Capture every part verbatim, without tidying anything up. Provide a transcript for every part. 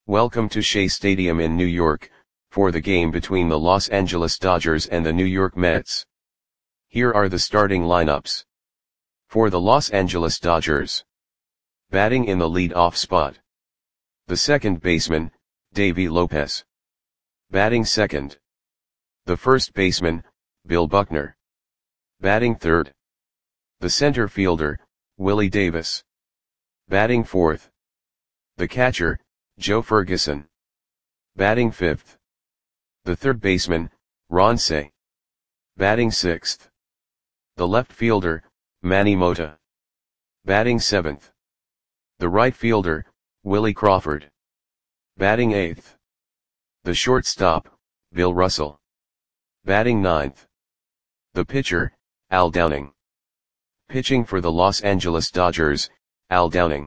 Welcome to Shea Stadium in New York, for the game between the Los Angeles Dodgers and the New York Mets. Here are the starting lineups. For the Los Angeles Dodgers. Batting in the lead-off spot. The second baseman, Davey Lopez. Batting second. The first baseman, Bill Buckner. Batting third. The center fielder, Willie Davis. Batting fourth. The catcher, Joe Ferguson. Batting fifth. The third baseman, Ron Cey. Batting sixth. The left fielder, Manny Mota. Batting seventh. The right fielder, Willie Crawford. Batting eighth. The shortstop, Bill Russell. Batting ninth. The pitcher, Al Downing. Pitching for the Los Angeles Dodgers, Al Downing.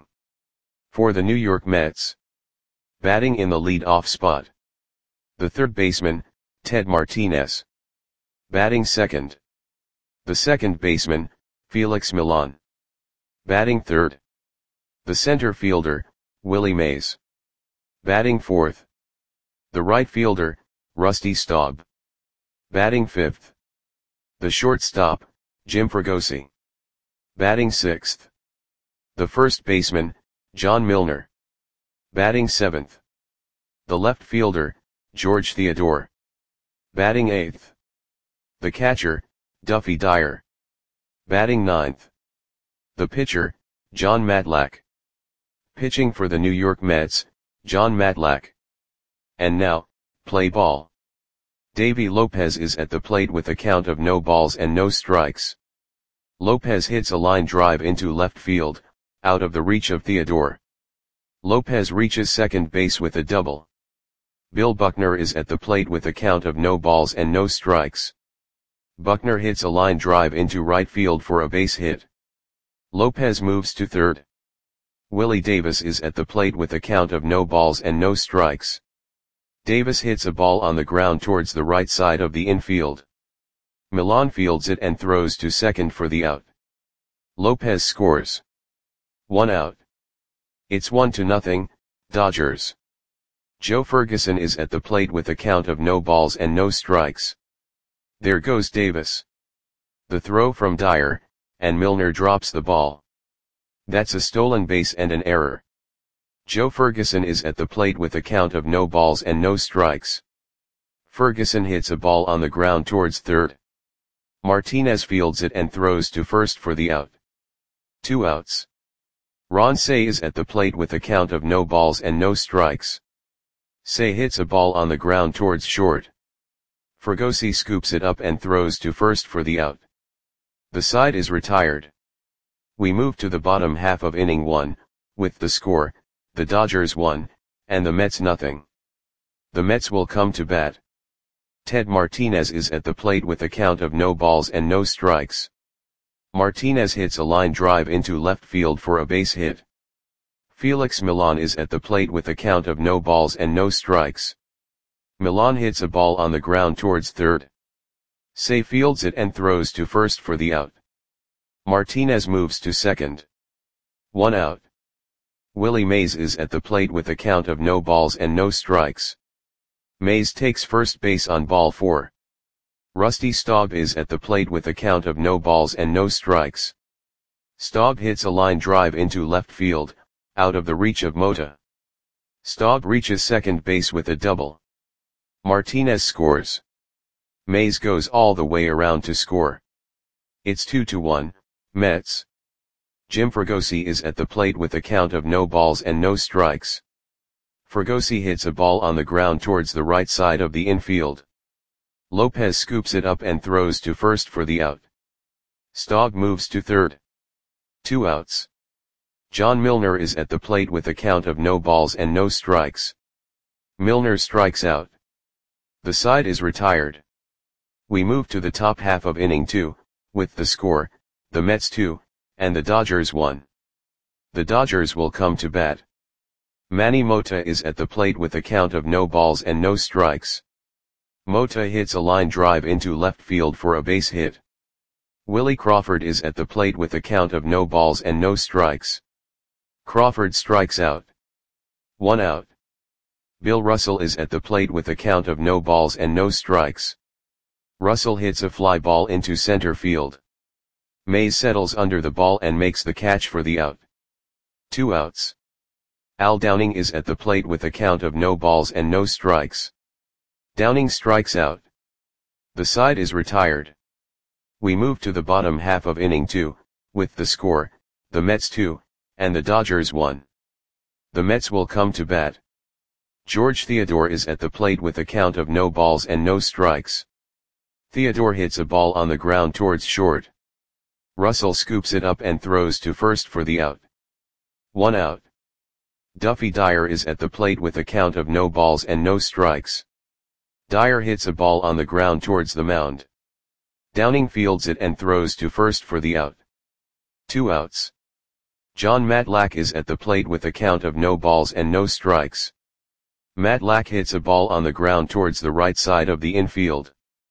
For the New York Mets. Batting in the lead-off spot. The third baseman, Ted Martinez. Batting second. The second baseman, Felix Millan. Batting third. The center fielder, Willie Mays. Batting fourth. The right fielder, Rusty Staub. Batting fifth. The shortstop, Jim Fregosi. Batting sixth. The first baseman, John Milner. Batting seventh. The left fielder, George Theodore. Batting eighth. The catcher, Duffy Dyer. Batting ninth. The pitcher, John Matlack. Pitching for the New York Mets, John Matlack. And now, play ball. Davey Lopez is at the plate with a count of no balls and no strikes. Lopez hits a line drive into left field, out of the reach of Theodore. Lopez reaches second base with a double. Bill Buckner is at the plate with a count of no balls and no strikes. Buckner hits a line drive into right field for a base hit. Lopez moves to third. Willie Davis is at the plate with a count of no balls and no strikes. Davis hits a ball on the ground towards the right side of the infield. Millan fields it and throws to second for the out. Lopez scores. One out. It's one to nothing, Dodgers. Joe Ferguson is at the plate with a count of no balls and no strikes. There goes Davis. The throw from Dyer, and Milner drops the ball. That's a stolen base and an error. Joe Ferguson is at the plate with a count of no balls and no strikes. Ferguson hits a ball on the ground towards third. Martinez fields it and throws to first for the out. Two outs. Ron Cey is at the plate with a count of no balls and no strikes. Cey hits a ball on the ground towards short. Fregosi scoops it up and throws to first for the out. The side is retired. We move to the bottom half of inning one, with the score, the Dodgers one, and the Mets nothing. The Mets will come to bat. Ted Martinez is at the plate with a count of no balls and no strikes. Martinez hits a line drive into left field for a base hit. Felix Millan is at the plate with a count of no balls and no strikes. Millan hits a ball on the ground towards third. Cey fields it and throws to first for the out. Martinez moves to second. One out. Willie Mays is at the plate with a count of no balls and no strikes. Mays takes first base on ball four. Rusty Staub is at the plate with a count of no balls and no strikes. Staub hits a line drive into left field, out of the reach of Mota. Staub reaches second base with a double. Martinez scores. Mays goes all the way around to score. It's two to one, Mets. Jim Fregosi is at the plate with a count of no balls and no strikes. Fregosi hits a ball on the ground towards the right side of the infield. Lopez scoops it up and throws to first for the out. Staub moves to third. Two outs. John Milner is at the plate with a count of no balls and no strikes. Milner strikes out. The side is retired. We move to the top half of inning two, with the score, the Mets two, and the Dodgers one. The Dodgers will come to bat. Manny Mota is at the plate with a count of no balls and no strikes. Mota hits a line drive into left field for a base hit. Willie Crawford is at the plate with a count of no balls and no strikes. Crawford strikes out. One out. Bill Russell is at the plate with a count of no balls and no strikes. Russell hits a fly ball into center field. Mays settles under the ball and makes the catch for the out. Two outs. Al Downing is at the plate with a count of no balls and no strikes. Downing strikes out. The side is retired. We move to the bottom half of inning two, with the score, the Mets two, and the Dodgers one. The Mets will come to bat. George Theodore is at the plate with a count of no balls and no strikes. Theodore hits a ball on the ground towards short. Russell scoops it up and throws to first for the out. One out. Duffy Dyer is at the plate with a count of no balls and no strikes. Dyer hits a ball on the ground towards the mound. Downing fields it and throws to first for the out. Two outs. John Matlack is at the plate with a count of no balls and no strikes. Matlack hits a ball on the ground towards the right side of the infield.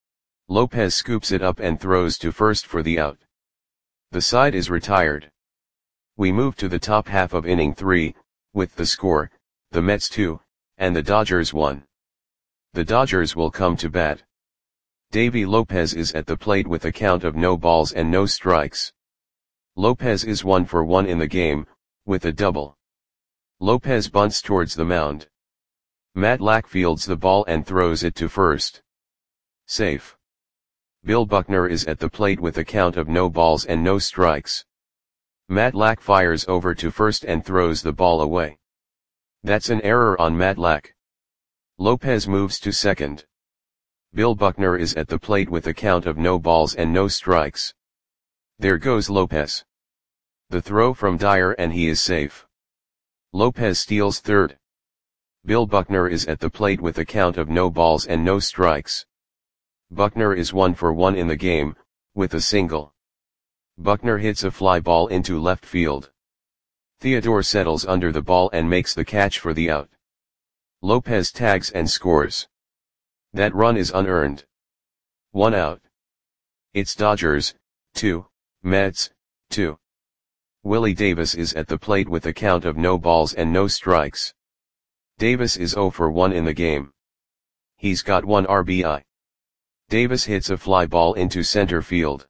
Lopez scoops it up and throws to first for the out. The side is retired. We move to the top half of inning three, with the score, the Mets two, and the Dodgers one. The Dodgers will come to bat. Davy Lopez is at the plate with a count of no balls and no strikes. Lopez is one for one in the game, with a double. Lopez bunts towards the mound. Matlack fields the ball and throws it to first. Safe. Bill Buckner is at the plate with a count of no balls and no strikes. Matlack fires over to first and throws the ball away. That's an error on Matlack. Lopez moves to second. Bill Buckner is at the plate with a count of no balls and no strikes. There goes Lopez. The throw from Dyer and he is safe. Lopez steals third. Bill Buckner is at the plate with a count of no balls and no strikes. Buckner is one for one in the game, with a single. Buckner hits a fly ball into left field. Theodore settles under the ball and makes the catch for the out. Lopez tags and scores. That run is unearned. One out. It's Dodgers, two, Mets, two. Willie Davis is at the plate with a count of no balls and no strikes. Davis is zero for one in the game. He's got one R B I. Davis hits a fly ball into center field.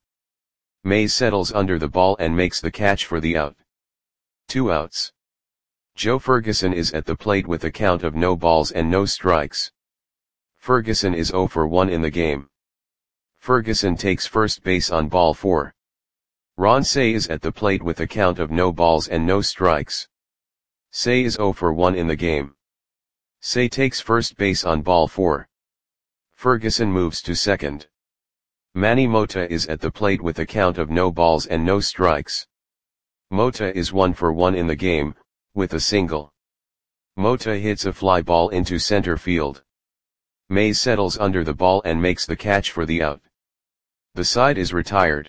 Mays settles under the ball and makes the catch for the out. Two outs. Joe Ferguson is at the plate with a count of no balls and no strikes. Ferguson is zero for one in the game. Ferguson takes first base on ball four. Ron Cey is at the plate with a count of no balls and no strikes. Cey is zero for one in the game. Cey takes first base on ball four. Ferguson moves to second. Manny Mota is at the plate with a count of no balls and no strikes. Mota is one for one in the game, with a single. Mota hits a fly ball into center field. Mays settles under the ball and makes the catch for the out. The side is retired.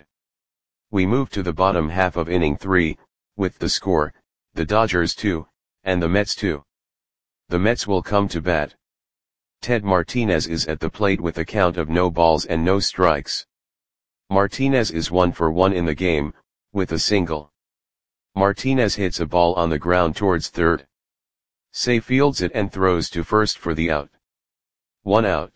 We move to the bottom half of inning three, with the score, the Dodgers two, and the Mets two. The Mets will come to bat. Ted Martinez is at the plate with a count of no balls and no strikes. Martinez is one for one in the game, with a single. Martinez hits a ball on the ground towards third. Cey fields it and throws to first for the out. One out.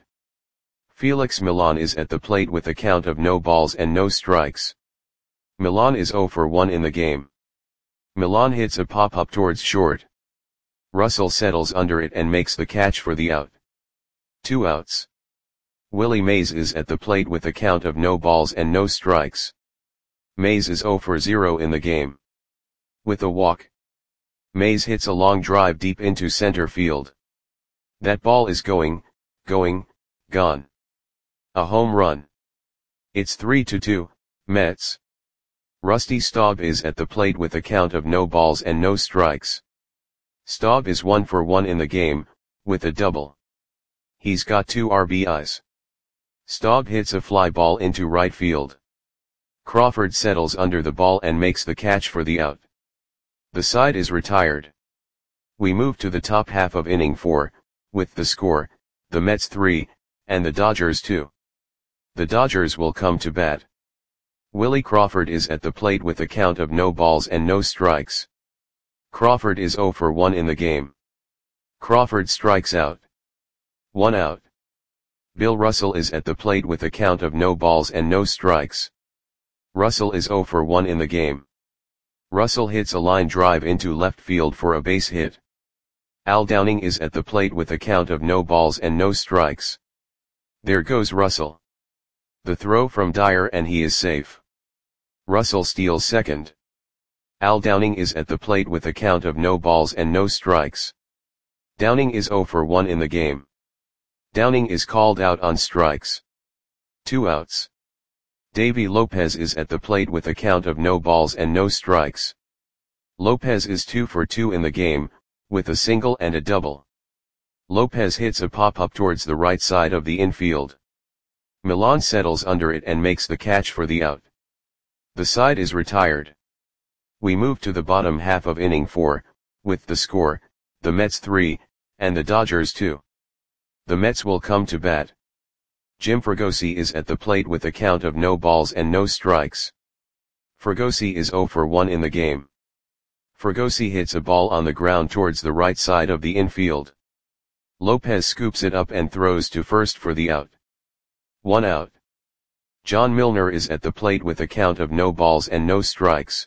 Felix Millan is at the plate with a count of no balls and no strikes. Millan is zero for one in the game. Millan hits a pop-up towards short. Russell settles under it and makes the catch for the out. Two outs. Willie Mays is at the plate with a count of no balls and no strikes. Mays is zero for zero in the game. With a walk. Mays hits a long drive deep into center field. That ball is going, going, gone. A home run. It's three to two, Mets. Rusty Staub is at the plate with a count of no balls and no strikes. Staub is one for one in the game, with a double. He's got two R B Is. Staub hits a fly ball into right field. Crawford settles under the ball and makes the catch for the out. The side is retired. We move to the top half of inning four, with the score, the Mets three, and the Dodgers two. The Dodgers will come to bat. Willie Crawford is at the plate with a count of no balls and no strikes. Crawford is zero for one in the game. Crawford strikes out. One out. Bill Russell is at the plate with a count of no balls and no strikes. Russell is zero for one in the game. Russell hits a line drive into left field for a base hit. Al Downing is at the plate with a count of no balls and no strikes. There goes Russell. The throw from Dyer and he is safe. Russell steals second. Al Downing is at the plate with a count of no balls and no strikes. Downing is zero for one in the game. Downing is called out on strikes. Two outs. Davy Lopez is at the plate with a count of no balls and no strikes. Lopez is two for two in the game, with a single and a double. Lopez hits a pop-up towards the right side of the infield. Millan settles under it and makes the catch for the out. The side is retired. We move to the bottom half of inning four, with the score, the Mets three, and the Dodgers two. The Mets will come to bat. Jim Fregosi is at the plate with a count of no balls and no strikes. Fregosi is zero for one in the game. Fregosi hits a ball on the ground towards the right side of the infield. Lopez scoops it up and throws to first for the out. One out. John Milner is at the plate with a count of no balls and no strikes.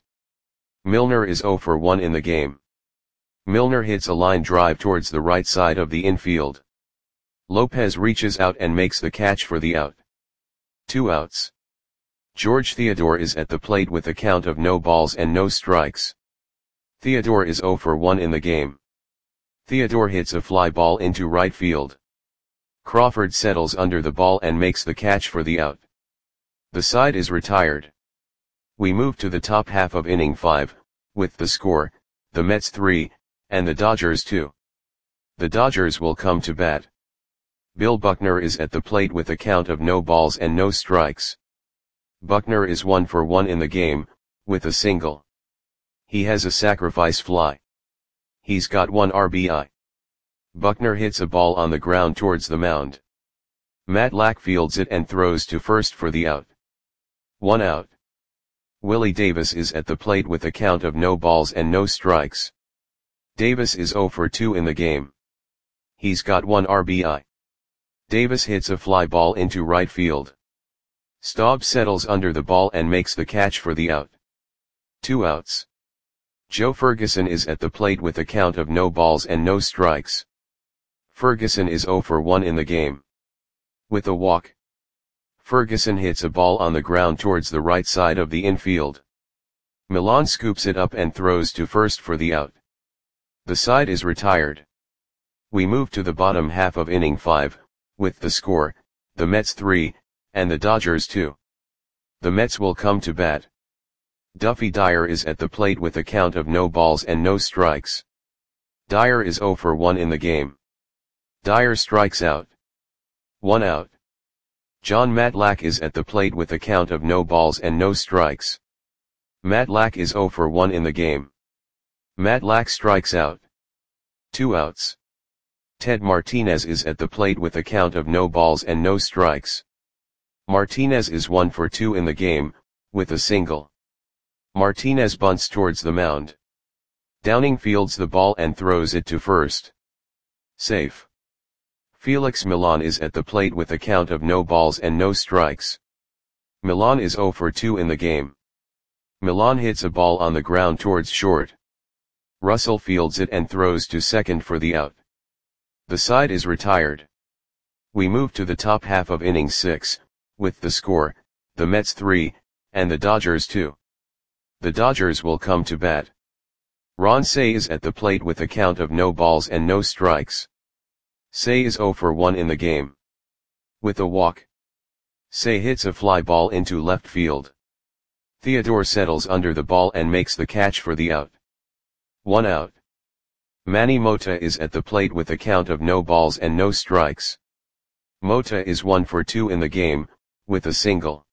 Milner is zero for one in the game. Milner hits a line drive towards the right side of the infield. Lopez reaches out and makes the catch for the out. Two outs. George Theodore is at the plate with a count of no balls and no strikes. Theodore is zero for one in the game. Theodore hits a fly ball into right field. Crawford settles under the ball and makes the catch for the out. The side is retired. We move to the top half of inning five, with the score, the Mets three, and the Dodgers two. The Dodgers will come to bat. Bill Buckner is at the plate with a count of no balls and no strikes. Buckner is one for one in the game, with a single. He has a sacrifice fly. He's got one R B I. Buckner hits a ball on the ground towards the mound. Matt Lack fields it and throws to first for the out. One out. Willie Davis is at the plate with a count of no balls and no strikes. Davis is zero for two in the game. He's got one R B I. Davis hits a fly ball into right field. Staub settles under the ball and makes the catch for the out. Two outs. Joe Ferguson is at the plate with a count of no balls and no strikes. Ferguson is zero for one in the game. With a walk. Ferguson hits a ball on the ground towards the right side of the infield. Millan scoops it up and throws to first for the out. The side is retired. We move to the bottom half of inning five, with the score, the Mets three, and the Dodgers two. The Mets will come to bat. Duffy Dyer is at the plate with a count of no balls and no strikes. Dyer is zero for one in the game. Dyer strikes out. One out. John Matlack is at the plate with a count of no balls and no strikes. Matlack is zero for one in the game. Matlack strikes out. Two outs. Ted Martinez is at the plate with a count of no balls and no strikes. Martinez is one for two in the game, with a single. Martinez bunts towards the mound. Downing fields the ball and throws it to first. Safe. Felix Millan is at the plate with a count of no balls and no strikes. Millan is zero for two in the game. Millan hits a ball on the ground towards short. Russell fields it and throws to second for the out. The side is retired. We move to the top half of inning six, with the score, the Mets three, and the Dodgers two. The Dodgers will come to bat. Ron Cey is at the plate with a count of no balls and no strikes. Cey is zero for one in the game. With a walk. Cey hits a fly ball into left field. Theodore settles under the ball and makes the catch for the out. One out. Manny Mota is at the plate with a count of no balls and no strikes. Mota is one for two in the game, with a single.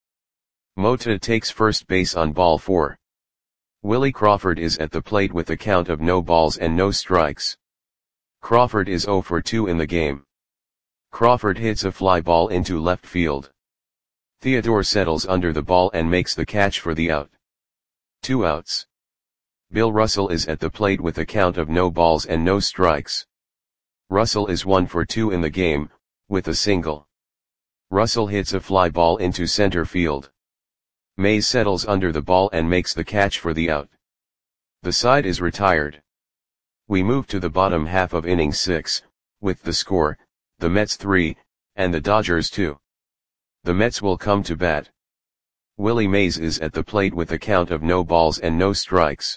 Mota takes first base on ball four. Willie Crawford is at the plate with a count of no balls and no strikes. Crawford is zero for two in the game. Crawford hits a fly ball into left field. Theodore settles under the ball and makes the catch for the out. Two outs. Bill Russell is at the plate with a count of no balls and no strikes. Russell is one for two in the game, with a single. Russell hits a fly ball into center field. Mays settles under the ball and makes the catch for the out. The side is retired. We move to the bottom half of inning six, with the score, the Mets three, and the Dodgers two. The Mets will come to bat. Willie Mays is at the plate with a count of no balls and no strikes.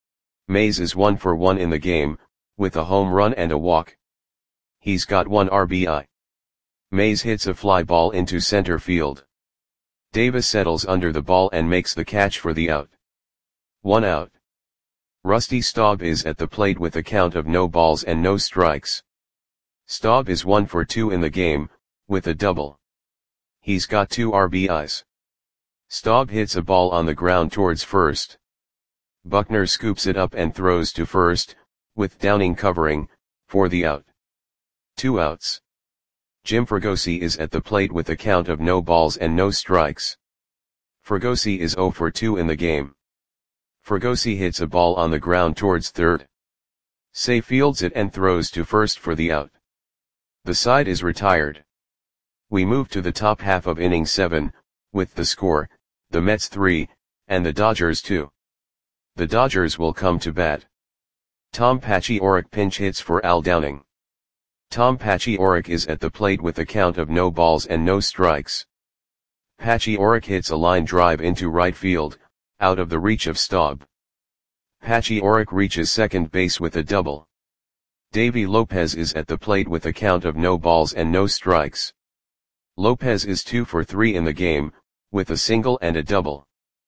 Mays is one for one in the game, with a home run and a walk. He's got one R B I. Mays hits a fly ball into center field. Davis settles under the ball and makes the catch for the out. One out. Rusty Staub is at the plate with a count of no balls and no strikes. Staub is one for two in the game, with a double. He's got two R B Is. Staub hits a ball on the ground towards first. Buckner scoops it up and throws to first, with Downing covering, for the out. Two outs. Jim Fregosi is at the plate with a count of no balls and no strikes. Fregosi is zero for two in the game. Fregosi hits a ball on the ground towards third. Say fields it and throws to first for the out. The side is retired. We move to the top half of inning seven, with the score, the Mets three, and the Dodgers two. The Dodgers will come to bat. Tom Paciorek pinch hits for Al Downing. Tom Paciorek is at the plate with a count of no balls and no strikes. Paciorek hits a line drive into right field, out of the reach of Staub. Paciorek reaches second base with a double. Davy Lopez is at the plate with a count of no balls and no strikes. Lopez is two for three in the game, with a single and a double.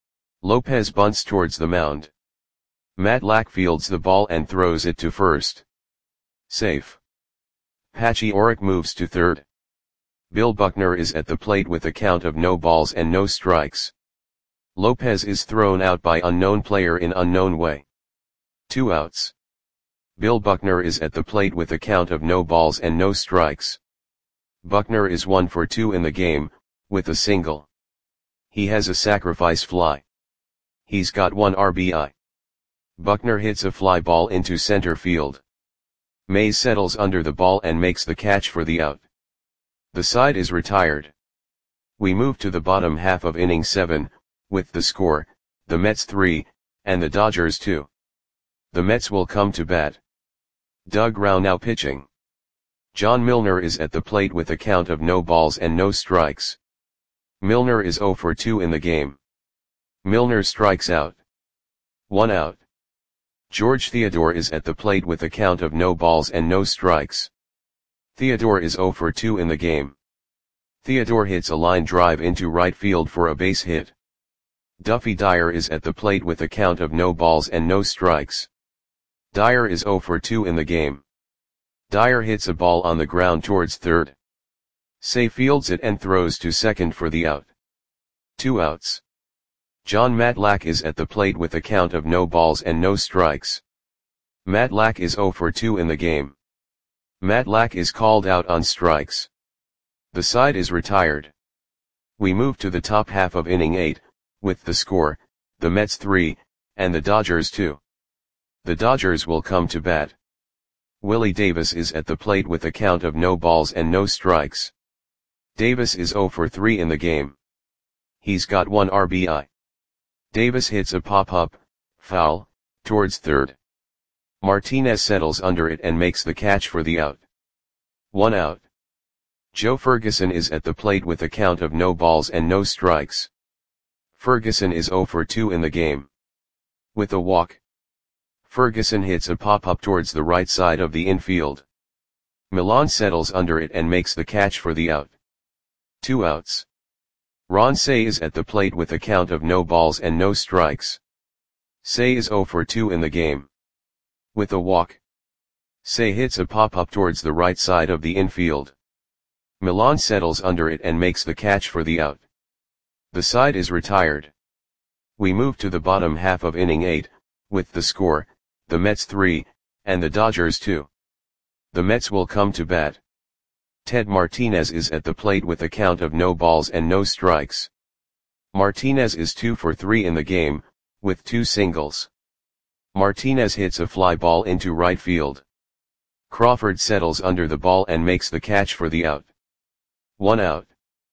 Lopez bunts towards the mound. Matt Lack fields the ball and throws it to first. Safe. Paciorek moves to third. Bill Buckner is at the plate with a count of no balls and no strikes. Lopez is thrown out by unknown player in unknown way. Two outs. Bill Buckner is at the plate with a count of no balls and no strikes. Buckner is one for two in the game, with a single. He has a sacrifice fly. He's got one R B I. Buckner hits a fly ball into center field. Mays settles under the ball and makes the catch for the out. The side is retired. We move to the bottom half of inning seven, with the score, the Mets three, and the Dodgers two. The Mets will come to bat. Doug Rauh now pitching. John Milner is at the plate with a count of no balls and no strikes. Milner is zero for two in the game. Milner strikes out. One out. George Theodore is at the plate with a count of no balls and no strikes. Theodore is zero for two in the game. Theodore hits a line drive into right field for a base hit. Duffy Dyer is at the plate with a count of no balls and no strikes. Dyer is zero for two in the game. Dyer hits a ball on the ground towards third. Say fields it and throws to second for the out. Two outs. John Matlack is at the plate with a count of no balls and no strikes. Matlack is zero for two in the game. Matlack is called out on strikes. The side is retired. We move to the top half of inning eight, with the score, the Mets three, and the Dodgers two. The Dodgers will come to bat. Willie Davis is at the plate with a count of no balls and no strikes. Davis is zero for three in the game. He's got one R B I. Davis hits a pop-up, foul, towards third. Martinez settles under it and makes the catch for the out. One out. Joe Ferguson is at the plate with a count of no balls and no strikes. Ferguson is zero for two in the game. With a walk. Ferguson hits a pop-up towards the right side of the infield. Milan settles under it and makes the catch for the out. Two outs. Ron Cey is at the plate with a count of no balls and no strikes. Cey is zero for two in the game. With a walk. Cey hits a pop-up towards the right side of the infield. Milan settles under it and makes the catch for the out. The side is retired. We move to the bottom half of inning eight, with the score, the Mets three, and the Dodgers two. The Mets will come to bat. Ted Martinez is at the plate with a count of no balls and no strikes. Martinez is two for three in the game, with two singles. Martinez hits a fly ball into right field. Crawford settles under the ball and makes the catch for the out. One out.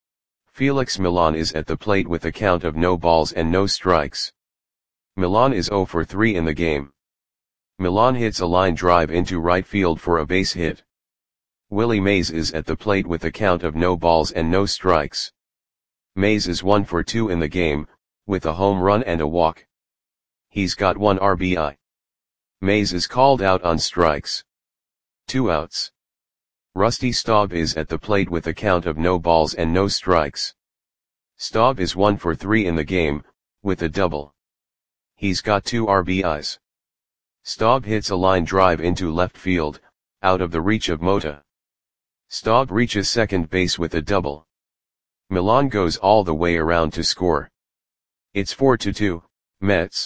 Felix Millan is at the plate with a count of no balls and no strikes. Millan is zero for three in the game. Millan hits a line drive into right field for a base hit. Willie Mays is at the plate with a count of no balls and no strikes. Mays is one for two in the game, with a home run and a walk. He's got one R B I. Mays is called out on strikes. Two outs. Rusty Staub is at the plate with a count of no balls and no strikes. Staub is one for three in the game, with a double. He's got two R B Is. Staub hits a line drive into left field, out of the reach of Mota. Staub reaches second base with a double. Millan goes all the way around to score. It's four to two, Mets.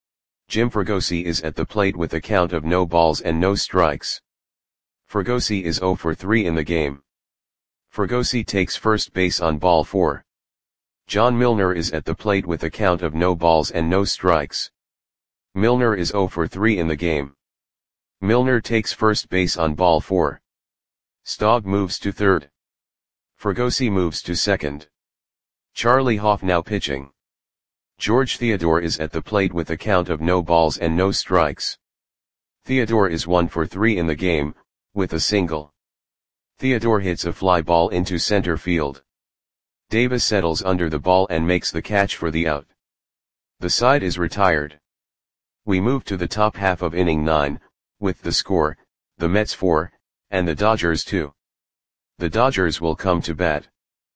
Jim Fregosi is at the plate with a count of no balls and no strikes. Fregosi is zero for three in the game. Fregosi takes first base on ball four. John Milner is at the plate with a count of no balls and no strikes. Milner is zero for three in the game. Milner takes first base on ball four. Staub moves to third. Fregosi moves to second. Charlie Hoff now pitching. George Theodore is at the plate with a count of no balls and no strikes. Theodore is one for three in the game, with a single. Theodore hits a fly ball into center field. Davis settles under the ball and makes the catch for the out. The side is retired. We move to the top half of inning nine, with the score, the Mets four, and the Dodgers two. The Dodgers will come to bat.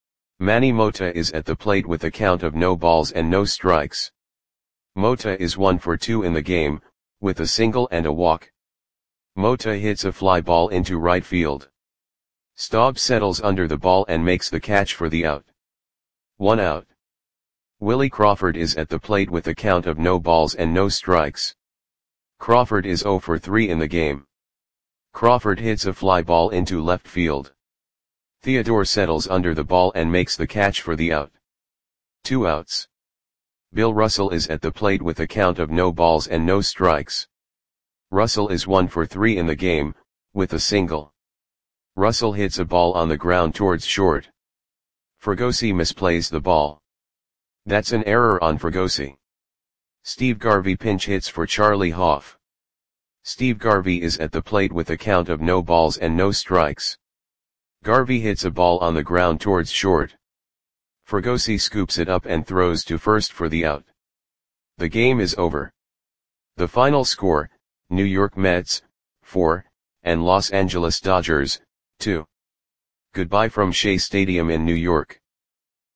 Manny Mota is at the plate with a count of no balls and no strikes. Mota is one for two in the game, with a single and a walk. Mota hits a fly ball into right field. Staub settles under the ball and makes the catch for the out. One out. Willie Crawford is at the plate with a count of no balls and no strikes. Crawford is zero for three in the game. Crawford hits a fly ball into left field. Theodore settles under the ball and makes the catch for the out. Two outs. Bill Russell is at the plate with a count of no balls and no strikes. Russell is one for three in the game, with a single. Russell hits a ball on the ground towards short. Fregosi misplays the ball. That's an error on Fregosi. Steve Garvey pinch hits for Charlie Hoff. Steve Garvey is at the plate with a count of no balls and no strikes. Garvey hits a ball on the ground towards short. Fregosi scoops it up and throws to first for the out. The game is over. The final score, New York Mets, four, and Los Angeles Dodgers, two. Goodbye from Shea Stadium in New York.